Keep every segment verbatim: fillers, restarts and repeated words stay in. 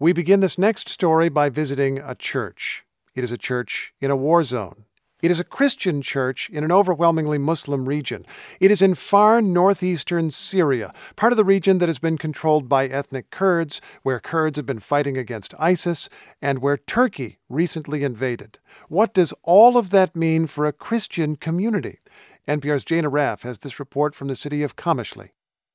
We begin this next story by visiting a church. It is a church in a war zone. It is a Christian church in an overwhelmingly Muslim region. It is in far northeastern Syria, part of the region that has been controlled by ethnic Kurds, where Kurds have been fighting against ISIS, and where Turkey recently invaded. What does all of that mean for a Christian community? N P R's Jane Arraf has this report from the city of Qamishli.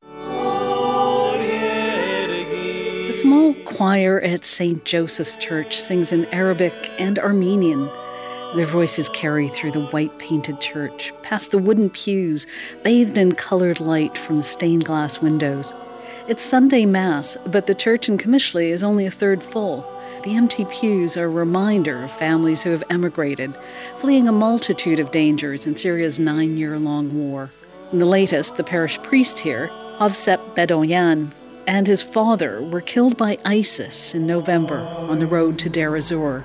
The small choir at Saint Joseph's Church sings in Arabic and Armenian. Their voices carry through the white-painted church, past the wooden pews, bathed in colored light from the stained glass windows. It's Sunday Mass, but the church in Qamishli is only a third full. The empty pews are a reminder of families who have emigrated, fleeing a multitude of dangers in Syria's nine-year-long war. In the latest, the parish priest here, Havsep Bedoyan, and his father were killed by ISIS in November on the road to Deir ez-Zor.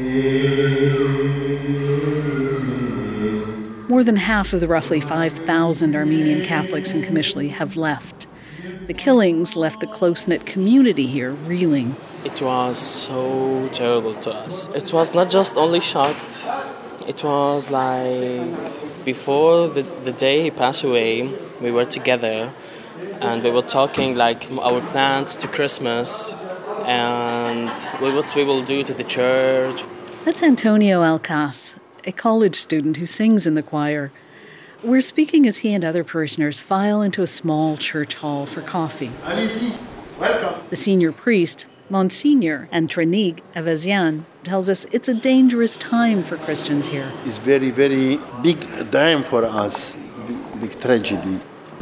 More than half of the roughly five thousand Armenian Catholics in Qamishli have left. The killings left the close-knit community here reeling. It was so terrible to us. It was not just only shocked. It was like before the, the day he passed away, we were together and we were talking like our plans to Christmas and what we will do to the church. That's Antonio Alcas, a college student who sings in the choir. We're speaking as he and other parishioners file into a small church hall for coffee. Welcome. The senior priest, Monsignor Antranig Avazian, tells us it's a dangerous time for Christians here. It's very, very big time for us, big, big tragedy.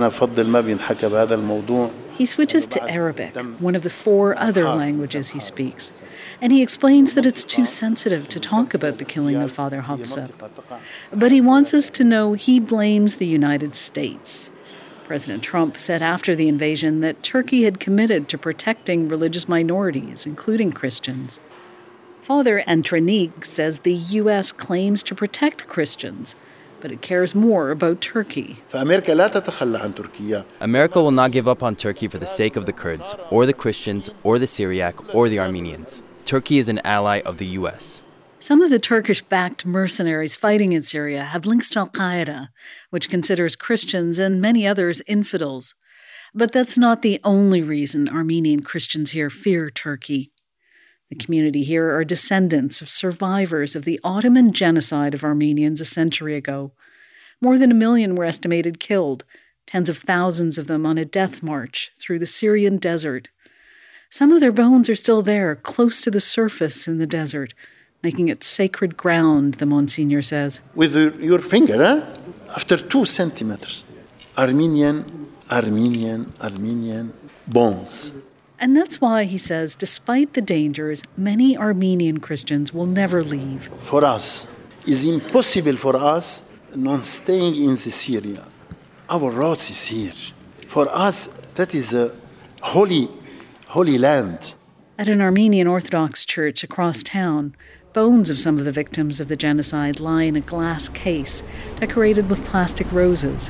He switches to Arabic, one of the four other languages he speaks, and he explains that it's too sensitive to talk about the killing of Father Havsep. But he wants us to know he blames the United States. President Trump said after the invasion that Turkey had committed to protecting religious minorities, including Christians. Father Antranig says the U S claims to protect Christians, but it cares more about Turkey. America will not give up on Turkey for the sake of the Kurds, or the Christians, or the Syriac, or the Armenians. Turkey is an ally of the U S. Some of the Turkish-backed mercenaries fighting in Syria have links to al-Qaeda, which considers Christians and many others infidels. But that's not the only reason Armenian Christians here fear Turkey. The community here are descendants of survivors of the Ottoman genocide of Armenians a century ago. More than a million were estimated killed, tens of thousands of them on a death march through the Syrian desert. Some of their bones are still there, close to the surface in the desert, making it sacred ground, the Monsignor says. With your finger, eh? After two centimeters, Armenian, Armenian, Armenian bones. And that's why, he says, despite the dangers, many Armenian Christians will never leave. For us, it's impossible for us not staying in the Syria. Our roots is here. For us, that is a holy, holy land. At an Armenian Orthodox church across town, bones of some of the victims of the genocide lie in a glass case decorated with plastic roses.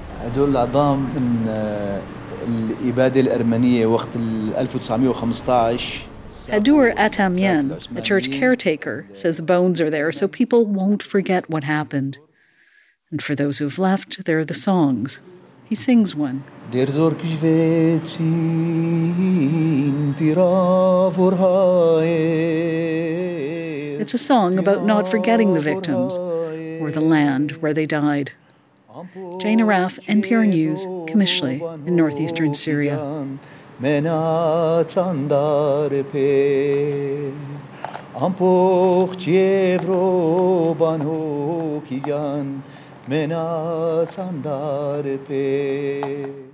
الإبادة الأرمنية وقت ألف وتسعمية وخمسطعش. Hadur Atamian, a church caretaker, says the bones are there so people won't forget what happened. And for those who've left, there are the songs. He sings one. It's a song about not forgetting the victims or the land where they died. Jane Arraf, N P R News, Qamishli, in northeastern Syria. Ամբողջ Եվրոպան հոգի ջան մենացան դարբեր